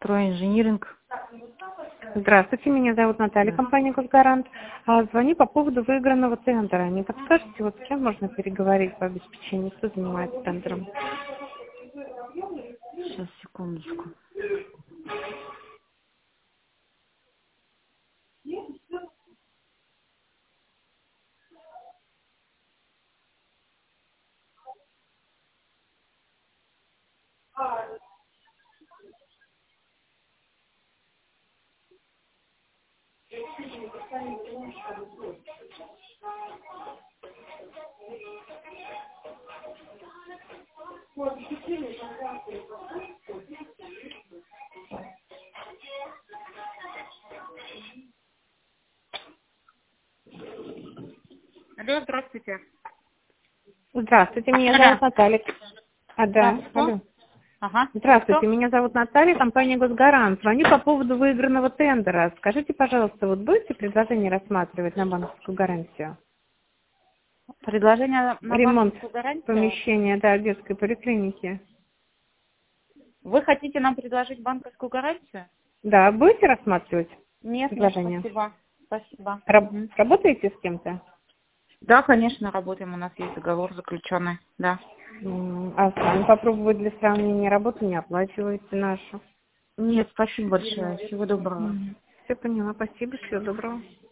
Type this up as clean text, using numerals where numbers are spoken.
«Стройинжиниринг». Здравствуйте, меня зовут Наталья, Да. компания «Госгарант». Звоню по поводу выигранного тендера. Не подскажете, вот с кем можно переговорить по обеспечению, кто занимается тендером? Сейчас, секундочку. Алло, здравствуйте. Здравствуйте, меня Алло. зовут Наталья. Да, Да, кто? алло. Ага. Здравствуйте, Кто? меня зовут Наталья, компания «Госгарант». Звоню по поводу выигранного тендера. Скажите, пожалуйста, вот будете предложение рассматривать на банковскую гарантию? Предложение на Ремонт банковскую гарантию. помещения, да, детской поликлиники. Вы хотите нам предложить банковскую гарантию? Да, будете рассматривать Нет, предложение? спасибо. Спасибо. Работаете с кем-то? Да, конечно, работаем. У нас есть договор заключенный. Да. А сами попробовать для сравнения работу не оплачиваете нашу. Нет, спасибо большое. Всего доброго. Все поняла, спасибо, всего доброго.